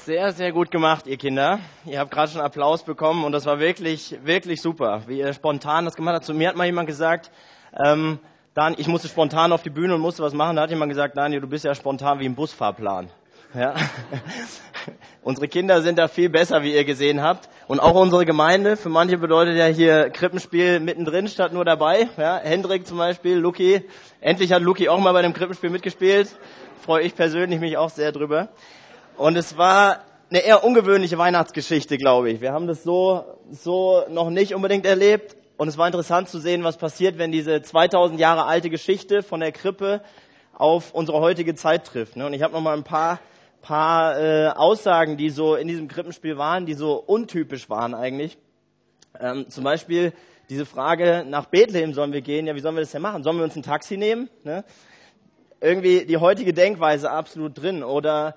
Sehr, sehr gut gemacht, ihr Kinder. Ihr habt gerade schon Applaus bekommen und das war wirklich, wirklich super, wie ihr spontan das gemacht habt. Zu mir hat mal jemand gesagt, Dan, ich musste spontan auf die Bühne und musste was machen. Da hat jemand gesagt, Daniel, du bist ja spontan wie ein Busfahrplan. Ja? Unsere Kinder sind da viel besser, wie ihr gesehen habt. Und auch unsere Gemeinde. Für manche bedeutet ja hier Krippenspiel mittendrin statt nur dabei. Ja? Hendrik zum Beispiel, Luki. Endlich hat Luki auch mal bei dem Krippenspiel mitgespielt. Freue ich persönlich mich auch sehr drüber. Und es war eine eher ungewöhnliche Weihnachtsgeschichte, glaube ich. Wir haben das so noch nicht unbedingt erlebt. Und es war interessant zu sehen, was passiert, wenn diese 2000 Jahre alte Geschichte von der Krippe auf unsere heutige Zeit trifft. Und ich habe noch mal ein paar Aussagen, die so in diesem Krippenspiel waren, die so untypisch waren eigentlich. Zum Beispiel diese Frage, nach Bethlehem sollen wir gehen. Ja, wie sollen wir das denn machen? Sollen wir uns ein Taxi nehmen? Ne? Irgendwie die heutige Denkweise absolut drin. Oder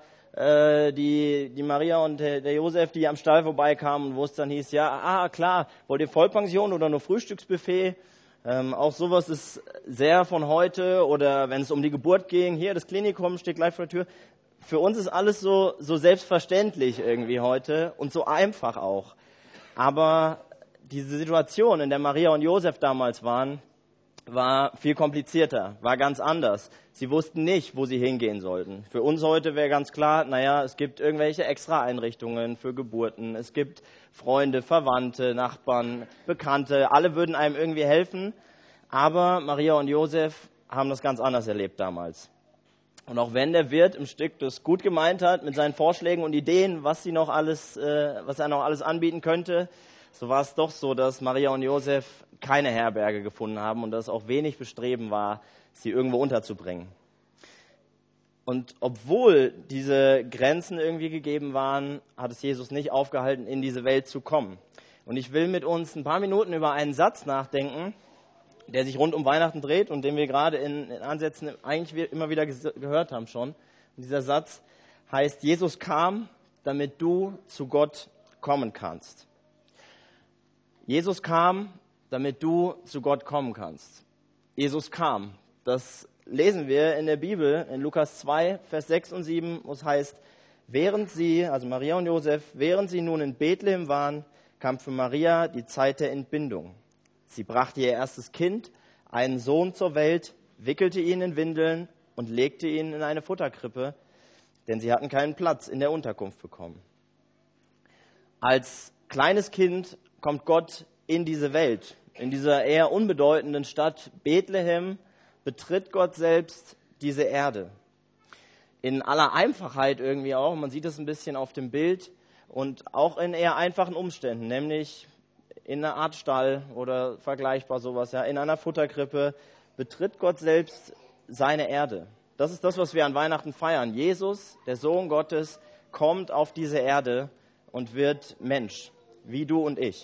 die Maria und der Josef, die am Stall vorbeikamen, wo es dann hieß, ja, klar, wollt ihr Vollpension oder nur Frühstücksbuffet? Auch sowas ist sehr von heute. Oder wenn es um die Geburt ging, hier, das Klinikum steht gleich vor der Tür. Für uns ist alles so selbstverständlich irgendwie heute und so einfach auch. Aber diese Situation, in der Maria und Josef damals waren, war viel komplizierter, war ganz anders. Sie wussten nicht, wo sie hingehen sollten. Für uns heute wäre ganz klar, es gibt irgendwelche Extra-Einrichtungen für Geburten, es gibt Freunde, Verwandte, Nachbarn, Bekannte, alle würden einem irgendwie helfen. Aber Maria und Josef haben das ganz anders erlebt damals. Und auch wenn der Wirt im Stück das gut gemeint hat mit seinen Vorschlägen und Ideen, was er noch alles anbieten könnte, so war es doch so, dass Maria und Josef keine Herberge gefunden haben und dass auch wenig Bestreben war, sie irgendwo unterzubringen. Und obwohl diese Grenzen irgendwie gegeben waren, hat es Jesus nicht aufgehalten, in diese Welt zu kommen. Und ich will mit uns ein paar Minuten über einen Satz nachdenken, der sich rund um Weihnachten dreht und den wir gerade in Ansätzen eigentlich immer wieder gehört haben schon. Und dieser Satz heißt, Jesus kam, damit du zu Gott kommen kannst. Jesus kam, damit du zu Gott kommen kannst. Jesus kam. Das lesen wir in der Bibel, in Lukas 2, Vers 6 und 7, wo es heißt, während sie, also Maria und Josef, während sie nun in Bethlehem waren, kam für Maria die Zeit der Entbindung. Sie brachte ihr erstes Kind, einen Sohn zur Welt, wickelte ihn in Windeln und legte ihn in eine Futterkrippe, denn sie hatten keinen Platz in der Unterkunft bekommen. Als kleines Kind kommt Gott in diese Welt. In dieser eher unbedeutenden Stadt Bethlehem betritt Gott selbst diese Erde. In aller Einfachheit irgendwie auch, man sieht es ein bisschen auf dem Bild und auch in eher einfachen Umständen, nämlich in einer Art Stall oder vergleichbar sowas, in einer Futterkrippe betritt Gott selbst seine Erde. Das ist das, was wir an Weihnachten feiern. Jesus, der Sohn Gottes, kommt auf diese Erde und wird Mensch, wie du und ich.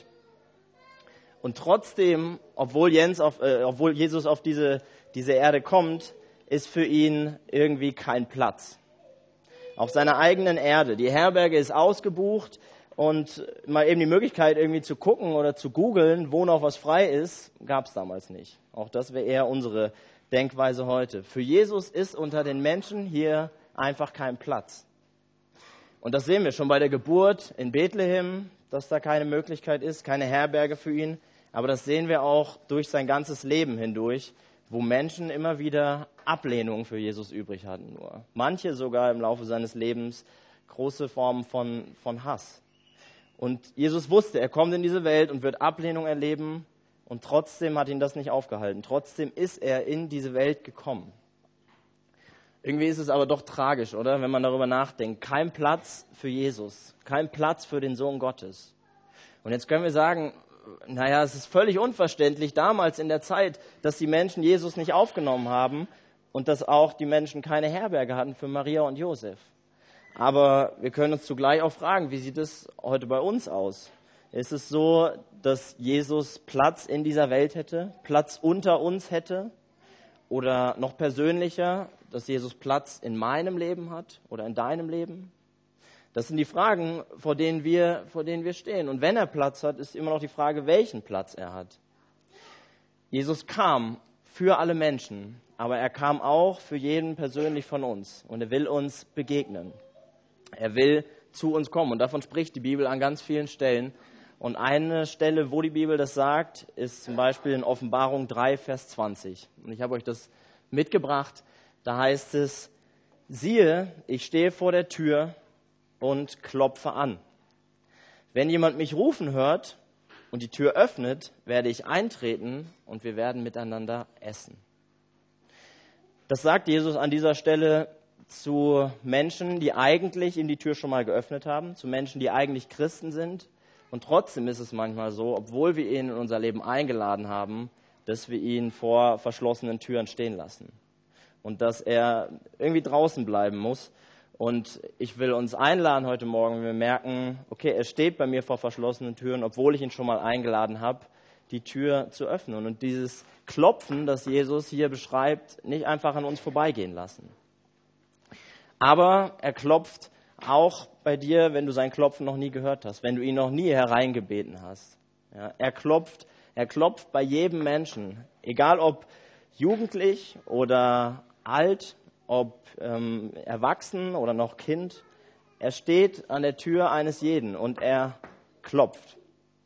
Und trotzdem, obwohl Jesus auf diese Erde kommt, ist für ihn irgendwie kein Platz. Auf seiner eigenen Erde. Die Herberge ist ausgebucht und mal eben die Möglichkeit irgendwie zu gucken oder zu googeln, wo noch was frei ist, gab es damals nicht. Auch das wäre eher unsere Denkweise heute. Für Jesus ist unter den Menschen hier einfach kein Platz. Und das sehen wir schon bei der Geburt in Bethlehem, dass da keine Möglichkeit ist, keine Herberge für ihn. Aber das sehen wir auch durch sein ganzes Leben hindurch, wo Menschen immer wieder Ablehnung für Jesus übrig hatten nur. Manche sogar im Laufe seines Lebens große Formen von Hass. Und Jesus wusste, er kommt in diese Welt und wird Ablehnung erleben und trotzdem hat ihn das nicht aufgehalten. Trotzdem ist er in diese Welt gekommen. Irgendwie ist es aber doch tragisch, oder? Wenn man darüber nachdenkt. Kein Platz für Jesus, kein Platz für den Sohn Gottes. Und jetzt können wir sagen, es ist völlig unverständlich damals in der Zeit, dass die Menschen Jesus nicht aufgenommen haben und dass auch die Menschen keine Herberge hatten für Maria und Josef. Aber wir können uns zugleich auch fragen, wie sieht es heute bei uns aus? Ist es so, dass Jesus Platz in dieser Welt hätte, Platz unter uns hätte? Oder noch persönlicher, dass Jesus Platz in meinem Leben hat oder in deinem Leben? Das sind die Fragen, vor denen wir stehen. Und wenn er Platz hat, ist immer noch die Frage, welchen Platz er hat. Jesus kam für alle Menschen, aber er kam auch für jeden persönlich von uns. Und er will uns begegnen. Er will zu uns kommen. Und davon spricht die Bibel an ganz vielen Stellen. Und eine Stelle, wo die Bibel das sagt, ist zum Beispiel in Offenbarung 3, Vers 20. Und ich habe euch das mitgebracht. Da heißt es: Siehe, ich stehe vor der Tür und klopfe an. Wenn jemand mich rufen hört und die Tür öffnet, werde ich eintreten und wir werden miteinander essen. Das sagt Jesus an dieser Stelle zu Menschen, die eigentlich ihm die Tür schon mal geöffnet haben, zu Menschen, die eigentlich Christen sind. Und trotzdem ist es manchmal so, obwohl wir ihn in unser Leben eingeladen haben, dass wir ihn vor verschlossenen Türen stehen lassen. Und dass er irgendwie draußen bleiben muss. Und ich will uns einladen heute Morgen, wenn wir merken, okay, er steht bei mir vor verschlossenen Türen, obwohl ich ihn schon mal eingeladen habe, die Tür zu öffnen. Und dieses Klopfen, das Jesus hier beschreibt, nicht einfach an uns vorbeigehen lassen. Aber er klopft auch bei dir, wenn du sein Klopfen noch nie gehört hast, wenn du ihn noch nie hereingebeten hast. Ja, er klopft bei jedem Menschen, egal ob jugendlich oder alt, ob erwachsen oder noch Kind. Er steht an der Tür eines jeden und er klopft.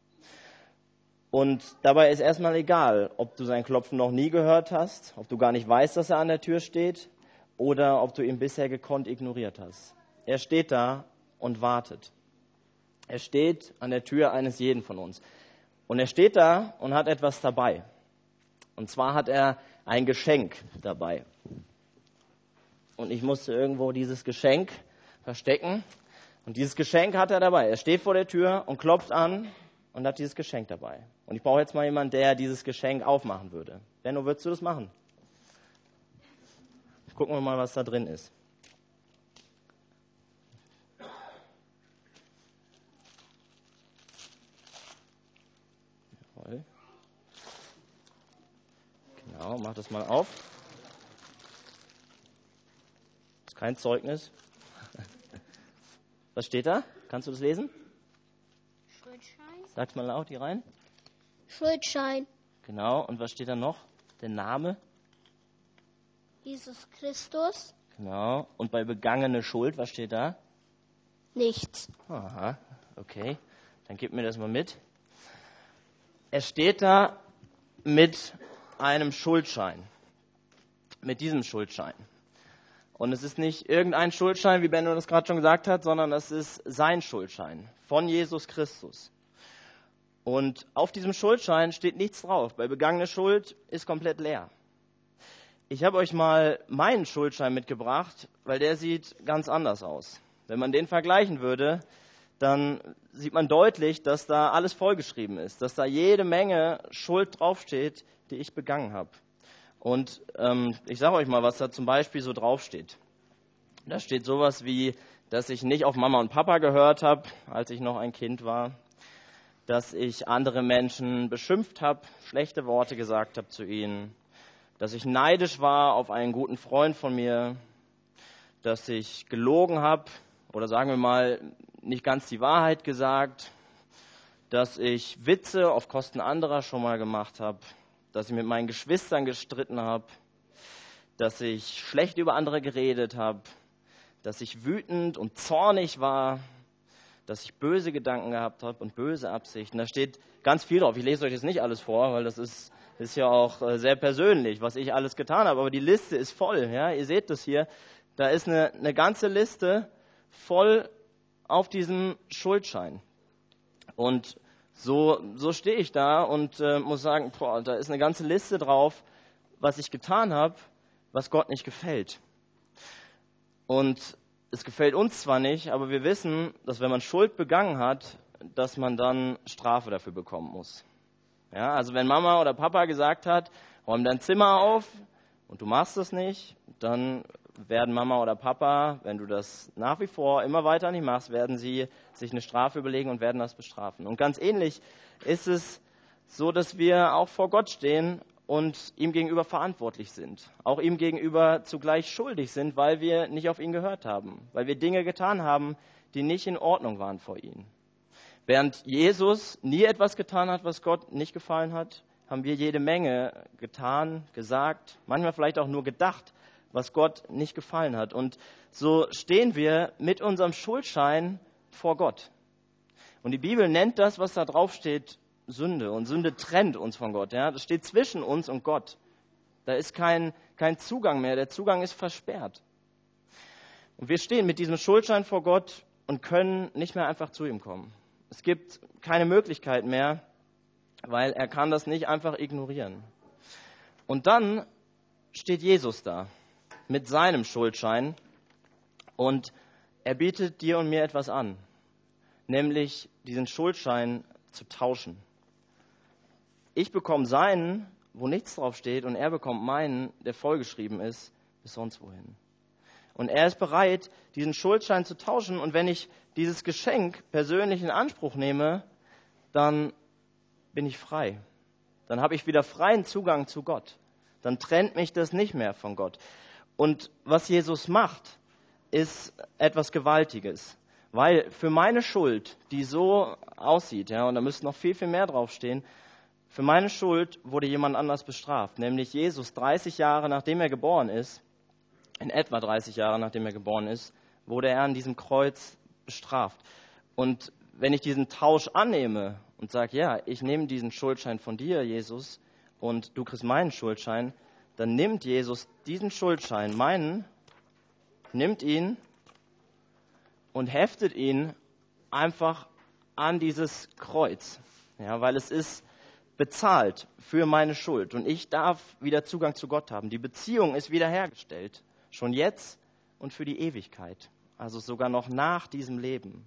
Und dabei ist erstmal egal, ob du sein Klopfen noch nie gehört hast, ob du gar nicht weißt, dass er an der Tür steht, oder ob du ihn bisher gekonnt ignoriert hast. Er steht da und wartet. Er steht an der Tür eines jeden von uns. Und er steht da und hat etwas dabei. Und zwar hat er ein Geschenk dabei. Und ich musste irgendwo dieses Geschenk verstecken. Und dieses Geschenk hat er dabei. Er steht vor der Tür und klopft an und hat dieses Geschenk dabei. Und ich brauche jetzt mal jemanden, der dieses Geschenk aufmachen würde. Benno, würdest du das machen? Gucken wir mal, was da drin ist. Jawohl. Genau, mach das mal auf. Das ist kein Zeugnis. Was steht da? Kannst du das lesen? Schuldschein. Sag's mal laut hier rein. Schuldschein. Genau, und was steht da noch? Der Name. Jesus Christus. Genau, und bei begangene Schuld, was steht da? Nichts. Aha, okay, dann gib mir das mal mit. Er steht da mit einem Schuldschein, mit diesem Schuldschein. Und es ist nicht irgendein Schuldschein, wie Benno das gerade schon gesagt hat, sondern es ist sein Schuldschein von Jesus Christus. Und auf diesem Schuldschein steht nichts drauf. Bei begangene Schuld ist komplett leer. Ich habe euch mal meinen Schuldschein mitgebracht, weil der sieht ganz anders aus. Wenn man den vergleichen würde, dann sieht man deutlich, dass da alles vollgeschrieben ist, dass da jede Menge Schuld draufsteht, die ich begangen habe. Und ich sage euch mal, was da zum Beispiel so draufsteht. Da steht sowas wie, dass ich nicht auf Mama und Papa gehört habe, als ich noch ein Kind war, dass ich andere Menschen beschimpft habe, schlechte Worte gesagt habe zu ihnen, dass ich neidisch war auf einen guten Freund von mir, dass ich gelogen habe oder sagen wir mal nicht ganz die Wahrheit gesagt, dass ich Witze auf Kosten anderer schon mal gemacht habe, dass ich mit meinen Geschwistern gestritten habe, dass ich schlecht über andere geredet habe, dass ich wütend und zornig war, dass ich böse Gedanken gehabt habe und böse Absichten. Da steht ganz viel drauf. Ich lese euch jetzt nicht alles vor, weil das ist ja auch sehr persönlich, was ich alles getan habe. Aber die Liste ist voll. Ja? Ihr seht das hier. Da ist eine ganze Liste voll auf diesem Schuldschein. Und so stehe ich da und muss sagen, da ist eine ganze Liste drauf, was ich getan habe, was Gott nicht gefällt. Und es gefällt uns zwar nicht, aber wir wissen, dass wenn man Schuld begangen hat, dass man dann Strafe dafür bekommen muss. Ja, also wenn Mama oder Papa gesagt hat, räum dein Zimmer auf und du machst es nicht, dann werden Mama oder Papa, wenn du das nach wie vor immer weiter nicht machst, werden sie sich eine Strafe überlegen und werden das bestrafen. Und ganz ähnlich ist es so, dass wir auch vor Gott stehen und ihm gegenüber verantwortlich sind, auch ihm gegenüber zugleich schuldig sind, weil wir nicht auf ihn gehört haben, weil wir Dinge getan haben, die nicht in Ordnung waren vor ihm. Während Jesus nie etwas getan hat, was Gott nicht gefallen hat, haben wir jede Menge getan, gesagt, manchmal vielleicht auch nur gedacht, was Gott nicht gefallen hat. Und so stehen wir mit unserem Schuldschein vor Gott. Und die Bibel nennt das, was da drauf steht, Sünde. Und Sünde trennt uns von Gott. Ja? Das steht zwischen uns und Gott. Da ist kein Zugang mehr. Der Zugang ist versperrt. Und wir stehen mit diesem Schuldschein vor Gott und können nicht mehr einfach zu ihm kommen. Es gibt keine Möglichkeit mehr, weil er kann das nicht einfach ignorieren. Und dann steht Jesus da mit seinem Schuldschein und er bietet dir und mir etwas an, nämlich diesen Schuldschein zu tauschen. Ich bekomme seinen, wo nichts drauf steht, und er bekommt meinen, der vollgeschrieben ist, bis sonst wohin. Und er ist bereit, diesen Schuldschein zu tauschen. Und wenn ich dieses Geschenk persönlich in Anspruch nehme, dann bin ich frei. Dann habe ich wieder freien Zugang zu Gott. Dann trennt mich das nicht mehr von Gott. Und was Jesus macht, ist etwas Gewaltiges. Weil für meine Schuld, die so aussieht, ja, und da müsste noch viel, viel mehr draufstehen, für meine Schuld wurde jemand anders bestraft. Nämlich Jesus, 30 Jahre nachdem er geboren ist, in etwa 30 Jahre nachdem er geboren ist, wurde er an diesem Kreuz bestraft. Und wenn ich diesen Tausch annehme und sage, ja, ich nehme diesen Schuldschein von dir, Jesus, und du kriegst meinen Schuldschein, dann nimmt Jesus diesen Schuldschein, meinen, nimmt ihn und heftet ihn einfach an dieses Kreuz. Ja, weil es ist bezahlt für meine Schuld und ich darf wieder Zugang zu Gott haben. Die Beziehung ist wiederhergestellt. Schon jetzt und für die Ewigkeit. Also sogar noch nach diesem Leben.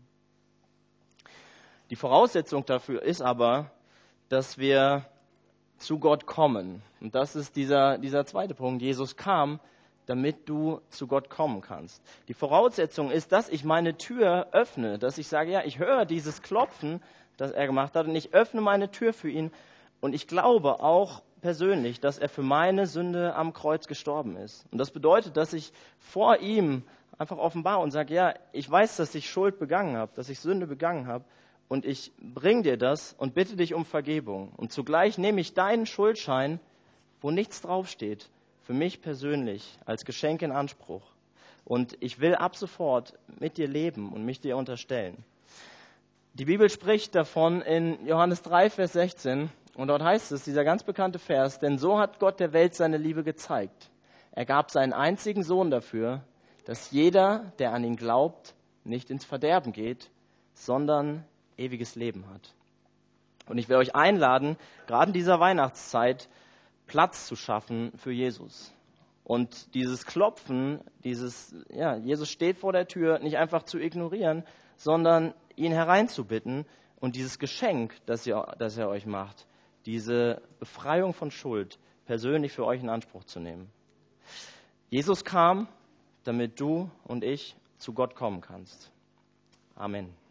Die Voraussetzung dafür ist aber, dass wir zu Gott kommen. Und das ist dieser zweite Punkt. Jesus kam, damit du zu Gott kommen kannst. Die Voraussetzung ist, dass ich meine Tür öffne. Dass ich sage, ja, ich höre dieses Klopfen, das er gemacht hat. Und ich öffne meine Tür für ihn. Und ich glaube auch persönlich, dass er für meine Sünde am Kreuz gestorben ist. Und das bedeutet, dass ich vor ihm einfach offenbar und sage, ja, ich weiß, dass ich Schuld begangen habe, dass ich Sünde begangen habe und ich bringe dir das und bitte dich um Vergebung. Und zugleich nehme ich deinen Schuldschein, wo nichts draufsteht, für mich persönlich als Geschenk in Anspruch. Und ich will ab sofort mit dir leben und mich dir unterstellen. Die Bibel spricht davon in Johannes 3, Vers 16. Und dort heißt es, dieser ganz bekannte Vers, denn so hat Gott der Welt seine Liebe gezeigt. Er gab seinen einzigen Sohn dafür, dass jeder, der an ihn glaubt, nicht ins Verderben geht, sondern ewiges Leben hat. Und ich will euch einladen, gerade in dieser Weihnachtszeit Platz zu schaffen für Jesus. Und dieses Klopfen, Jesus steht vor der Tür, nicht einfach zu ignorieren, sondern ihn hereinzubitten und dieses Geschenk, das er euch macht, diese Befreiung von Schuld persönlich für euch in Anspruch zu nehmen. Jesus kam, damit du und ich zu Gott kommen kannst. Amen.